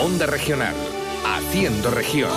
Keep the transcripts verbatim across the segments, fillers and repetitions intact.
Onda Regional, haciendo región.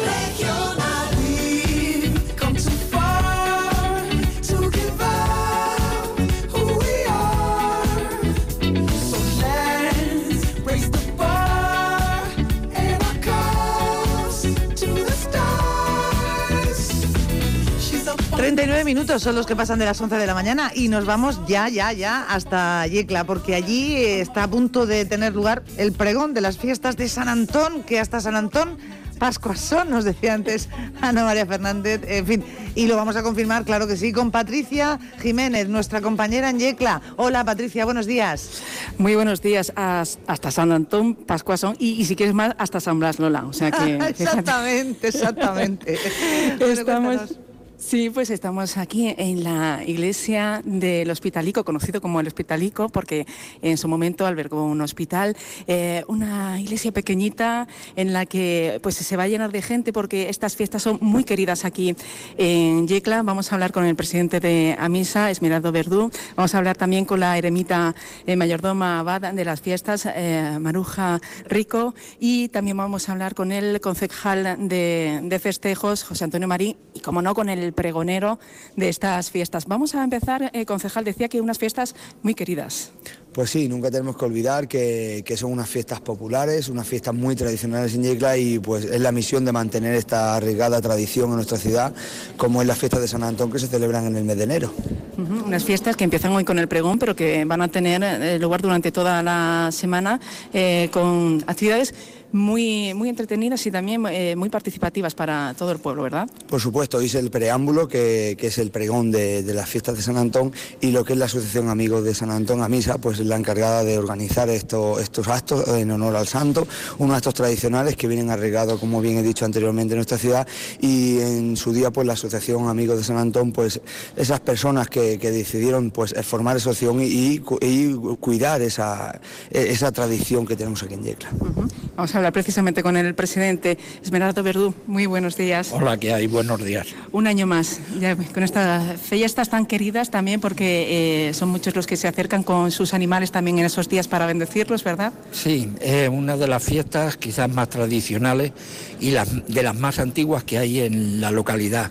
treinta y nueve minutos son los que pasan de las once de la mañana y nos vamos ya, ya, ya hasta Yecla, porque allí está a punto de tener lugar el pregón de las fiestas de San Antón, que hasta San Antón Pascuas son, nos decía antes Ana María Fernández, en fin, y lo vamos a confirmar, claro que sí, con Patricia Jiménez, nuestra compañera en Yecla. Hola Patricia, buenos días. Muy buenos días, hasta San Antón, Pascuas son, y, y si quieres más, hasta San Blas, Lola, o sea que... exactamente, exactamente. Bueno, estamos... Cuéntanos. Sí, pues estamos aquí en la iglesia del Hospitalico, conocido como el Hospitalico, porque en su momento albergó un hospital, eh, una iglesia pequeñita en la que pues se va a llenar de gente porque estas fiestas son muy queridas aquí en Yecla. Vamos a hablar con el presidente de Amisa, Esmeraldo Verdú, vamos a hablar también con la eremita eh, mayordoma abad de las fiestas, eh, Maruja Rico, y también vamos a hablar con el concejal de, de festejos, José Antonio Marín, y como no, con el pregonero de estas fiestas. Vamos a empezar, eh, concejal, decía que unas fiestas muy queridas. Pues sí, nunca tenemos que olvidar que, que son unas fiestas populares, unas fiestas muy tradicionales en Yecla, y pues es la misión de mantener esta arriesgada tradición en nuestra ciudad, como es la fiesta de San Antón que se celebran en el mes de enero. Uh-huh, unas fiestas que empiezan hoy con el pregón, pero que van a tener eh, lugar durante toda la semana eh, con actividades muy, muy entretenidas y también eh, muy participativas para todo el pueblo, ¿verdad? Por supuesto, hoy es el preámbulo, que, que es el pregón de, de las fiestas de San Antón, y lo que es la Asociación Amigos de San Antón, Amisa, pues es la encargada de organizar esto, estos actos en honor al santo, unos actos tradicionales que vienen arraigados, como bien he dicho anteriormente, en nuestra ciudad, y en su día pues la Asociación Amigos de San Antón, pues esas personas que, que decidieron pues formar asociación y, y, y cuidar esa, esa tradición que tenemos aquí en Yecla. Uh-huh. Vamos a hablar precisamente con el presidente Esmeraldo Verdú. Muy buenos días. Hola, ¿qué hay? Buenos días. Un año más, ya con estas fiestas tan queridas también, porque eh, son muchos los que se acercan con sus animales también en esos días para bendecirlos, ¿verdad? Sí, es una de las fiestas quizás más tradicionales y las, de las más antiguas que hay en la localidad.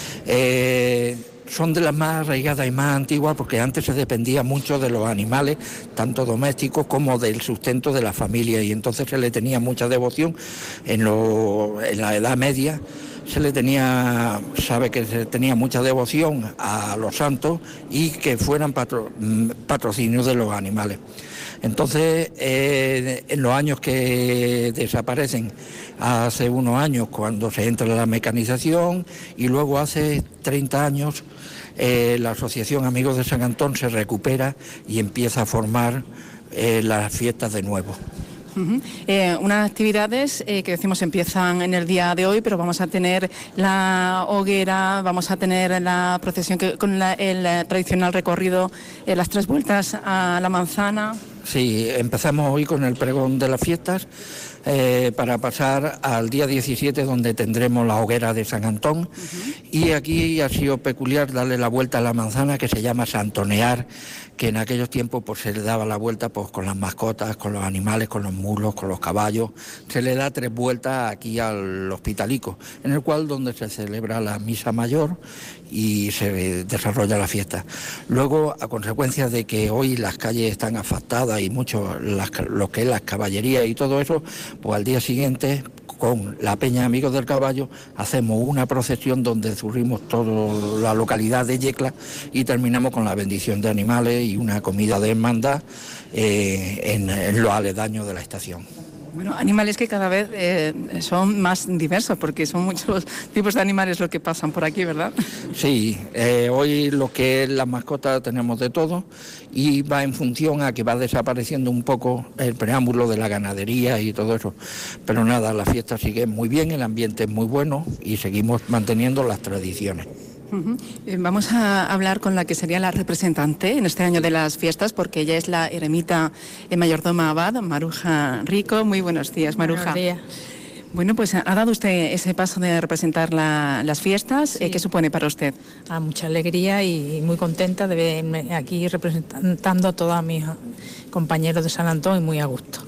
Eh, Son de las más arraigadas y más antiguas porque antes se dependía mucho de los animales, tanto domésticos como del sustento de la familia, y entonces se le tenía mucha devoción. En, lo, en la Edad Media se le tenía, sabe que se tenía mucha devoción a los santos y que fueran patro, patrocinios de los animales. Entonces, eh, en los años que desaparecen, hace unos años cuando se entra en la mecanización, y luego hace treinta años eh, la Asociación Amigos de San Antón se recupera y empieza a formar eh, las fiestas de nuevo. Uh-huh. Eh, unas actividades eh, que decimos empiezan en el día de hoy, pero vamos a tener la hoguera, vamos a tener la procesión que, con la, el tradicional recorrido, eh, las tres vueltas a la manzana. Sí, empezamos hoy con el pregón de las fiestas eh, para pasar al día diecisiete, donde tendremos la hoguera de San Antón. Uh-huh. Y aquí ha sido peculiar darle la vuelta a la manzana, que se llama santonear, que en aquellos tiempos pues se le daba la vuelta pues con las mascotas, con los animales, con los mulos, con los caballos. Se le da tres vueltas aquí al Hospitalico, en el cual donde se celebra la misa mayor y se desarrolla la fiesta. Luego, a consecuencia de que hoy las calles están asfaltadas y mucho las, lo que es las caballerías y todo eso, pues al día siguiente, con la Peña Amigos del Caballo, hacemos una procesión donde surrimos toda la localidad de Yecla y terminamos con la bendición de animales y una comida de hermandad eh, en, en los aledaños de la estación. Bueno, animales que cada vez eh, son más diversos, porque son muchos tipos de animales los que pasan por aquí, ¿verdad? Sí, eh, hoy lo que es las mascotas tenemos de todo, y va en función a que va desapareciendo un poco el preámbulo de la ganadería y todo eso. Pero nada, la fiesta sigue muy bien, el ambiente es muy bueno y seguimos manteniendo las tradiciones. Uh-huh. Eh, vamos a hablar con la que sería la representante en este año de las fiestas, porque ella es la eremita eh, mayordoma abad, Maruja Rico. Muy buenos días, Maruja. Buenos días. Bueno, pues ha dado usted ese paso de representar la, las fiestas. Sí. ¿Qué supone para usted? Ah, mucha alegría y muy contenta de verme aquí representando a todos mis compañeros de San Antón y muy a gusto.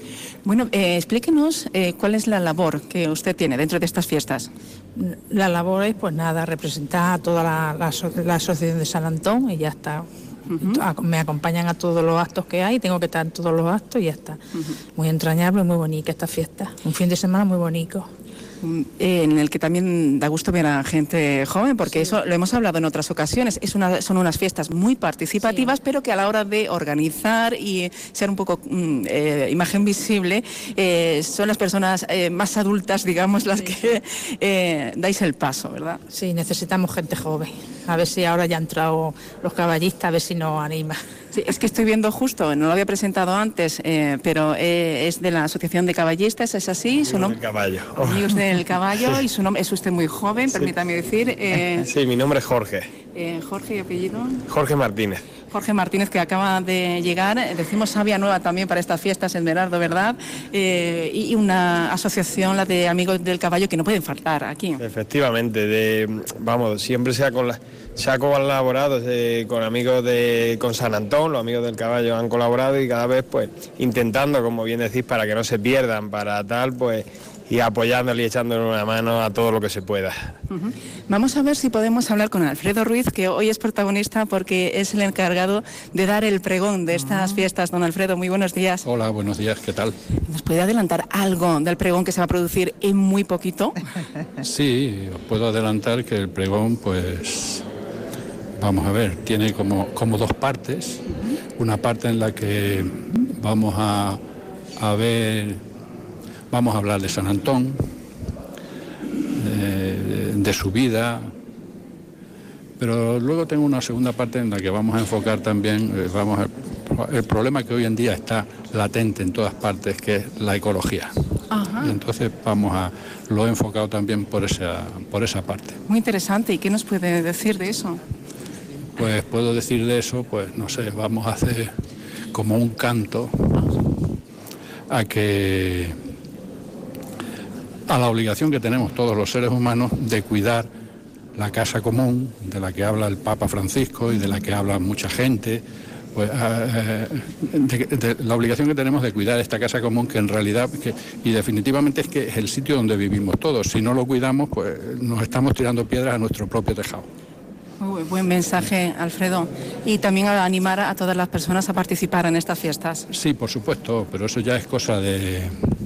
Bueno, eh, explíquenos eh, cuál es la labor que usted tiene dentro de estas fiestas. La labor es, pues nada, representar a toda la, la, la asociación de San Antón y ya está. Uh-huh. Me acompañan a todos los actos que hay, tengo que estar en todos los actos y ya está. Uh-huh. Muy entrañable, muy bonita esta fiesta. Un fin de semana muy bonito. En el que también da gusto ver a gente joven, porque sí. Eso lo hemos hablado en otras ocasiones. Es una, son unas fiestas muy participativas, sí. Pero que a la hora de organizar y ser un poco eh, imagen visible, eh, son las personas eh, más adultas, digamos, las sí. que eh, dais el paso, ¿verdad? Sí, necesitamos gente joven. A ver si ahora ya han entrado los caballistas, a ver si nos anima. Sí, es que estoy viendo justo, no lo había presentado antes, eh, pero eh, es de la Asociación de Caballistas, ¿es así? Amigos su del Caballo. Amigos del Caballo, y su nombre, es usted muy joven, sí. Permítame decir. Eh, sí, mi nombre es Jorge. Eh, Jorge, ¿y apellido? Jorge Martínez. Jorge Martínez, que acaba de llegar, decimos Sabia Nueva también para estas fiestas en Merardo, ¿verdad? Eh, y una asociación, la de Amigos del Caballo, que no pueden faltar aquí. Efectivamente, de, vamos, siempre se ha, con la, se ha colaborado eh, con amigos de con San Antón, los Amigos del Caballo han colaborado y cada vez pues intentando, como bien decís, para que no se pierdan, para tal, pues y apoyándole y echándole una mano a todo lo que se pueda. Uh-huh. Vamos a ver si podemos hablar con Alfredo Ruiz, que hoy es protagonista porque es el encargado de dar el pregón de estas uh-huh. fiestas. Don Alfredo, muy buenos días. Hola, buenos días, ¿qué tal? ¿Nos puede adelantar algo del pregón que se va a producir en muy poquito? Sí, os puedo adelantar que el pregón, pues, vamos a ver, tiene como, como dos partes. Uh-huh. Una parte en la que vamos a, a ver... Vamos a hablar de San Antón, de, de su vida, pero luego tengo una segunda parte en la que vamos a enfocar también, eh, vamos a, el problema que hoy en día está latente en todas partes, que es la ecología. Ajá. Y entonces vamos a, lo he enfocado también por esa, por esa parte. Muy interesante, ¿y qué nos puede decir de eso? Pues puedo decir de eso, pues no sé, vamos a hacer como un canto a que... a la obligación que tenemos todos los seres humanos de cuidar la casa común, de la que habla el Papa Francisco y de la que habla mucha gente, pues, eh, de, de, de la obligación que tenemos de cuidar esta casa común, que en realidad, que, y definitivamente es que es el sitio donde vivimos todos. Si no lo cuidamos, pues nos estamos tirando piedras a nuestro propio tejado. Muy buen mensaje, Alfredo. Y también a animar a todas las personas a participar en estas fiestas. Sí, por supuesto, pero eso ya es cosa de...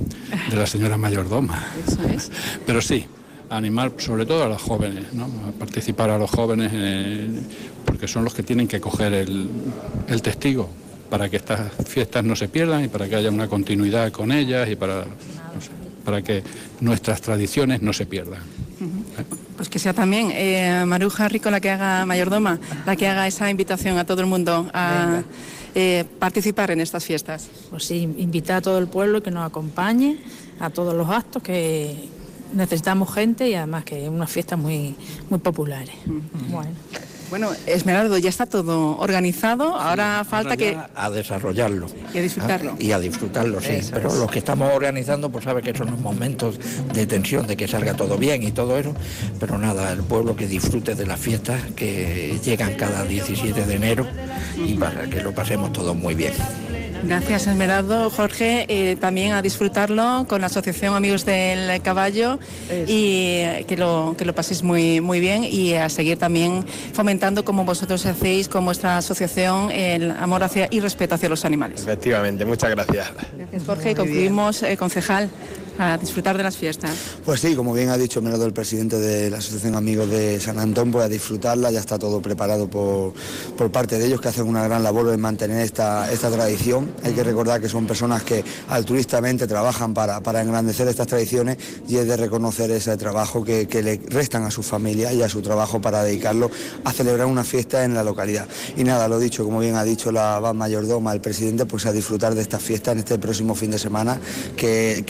de la señora mayordoma. Eso es. Pero sí, animar sobre todo a los jóvenes, ¿no? A participar a los jóvenes, eh, porque son los que tienen que coger el, el testigo para que estas fiestas no se pierdan y para que haya una continuidad con ellas y para, no sé, para que nuestras tradiciones no se pierdan. Uh-huh. Pues que sea también eh, Maruja Rico la que haga mayordoma, la que haga esa invitación a todo el mundo a... Eh, participar en estas fiestas. Pues sí, invitar a todo el pueblo que nos acompañe a todos los actos, que necesitamos gente y además que es una fiesta muy, muy populares. Mm. Bueno. Bueno, Esmeraldo, ya está todo organizado, ahora sí, falta ahora que... A desarrollarlo. Y a disfrutarlo. Y a disfrutarlo, sí. Eso pero es. Los que estamos organizando, pues sabe que son los momentos de tensión, de que salga todo bien y todo eso, pero nada, el pueblo que disfrute de las fiestas que llegan cada diecisiete de enero y para que lo pasemos todos muy bien. Gracias, Esmeraldo. Jorge, eh, también a disfrutarlo con la Asociación Amigos del Caballo. Eso. Y que lo, que lo paséis muy, muy bien y a seguir también fomentando, como vosotros hacéis con vuestra asociación, el amor hacia y respeto hacia los animales. Efectivamente, muchas gracias. Gracias, Jorge. Concluimos, eh, concejal, a disfrutar de las fiestas. Pues sí, como bien ha dicho Esmeraldo, el presidente de la Asociación Amigos de San Antón, pues a disfrutarla, ya está todo preparado por, por parte de ellos, que hacen una gran labor en mantener esta, esta tradición. Hay que recordar que son personas que altruistamente trabajan para, para engrandecer estas tradiciones y es de reconocer ese trabajo que, que le restan a su familia y a su trabajo para dedicarlo a celebrar una fiesta en la localidad. Y nada, lo dicho, como bien ha dicho la Abad Mayordoma, el presidente, pues a disfrutar de esta fiesta en este próximo fin de semana, que, que el frío nos va a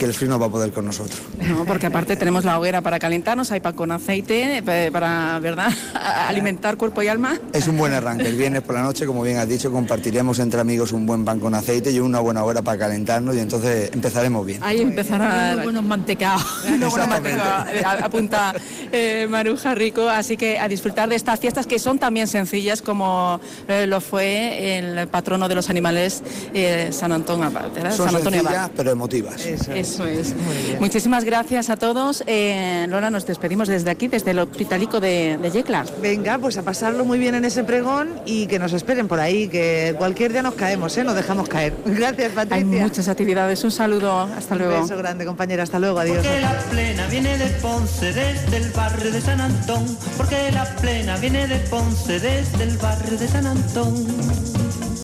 poder con nosotros. No, porque aparte tenemos la hoguera para calentarnos, hay pan con aceite, para, ¿verdad?, alimentar cuerpo y alma. Es un buen arranque. El viernes por la noche, como bien has dicho, compartiremos entre amigos un buen pan con aceite y una buena hoguera para calentarnos y entonces empezaremos bien. Ahí empezará. Unos buenos mantecados. Unos buenos mantecados, apunta eh, Maruja Rico. Así que a disfrutar de estas fiestas que son también sencillas, como eh, lo fue el patrono de los animales, eh, San Antón Abad. Son San Antonio sencillas, Abad. pero emotivas. Eso, Eso es. Muchísimas gracias a todos. Eh, Lola, nos despedimos desde aquí, desde el Hospitalico de, de Yecla. Venga, pues a pasarlo muy bien en ese pregón y que nos esperen por ahí, que cualquier día nos caemos, ¿eh? Nos dejamos caer. Gracias, Patricia. Hay muchas actividades. Un saludo. Hasta luego. Un beso grande, compañera. Hasta luego. Adiós. Porque la plena viene de Ponce, desde el barrio de San Antón. Porque la plena viene de Ponce, desde el barrio de San Antón.